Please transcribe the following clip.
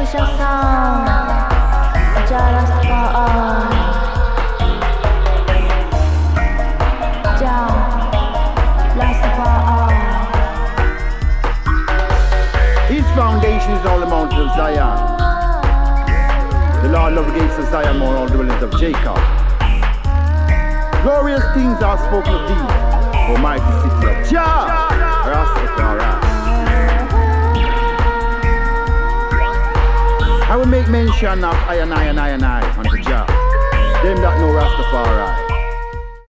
Special song, Jah Rastafari. Jah Rastafari. His foundation is all the mountains of Zion. The Lord loved the gates of Zion more than all the dwellings of Jacob. Glorious things are spoken of thee, O mighty city of Jah Rastafari. I will make mention of I and I unto Jah, them that know Rastafari.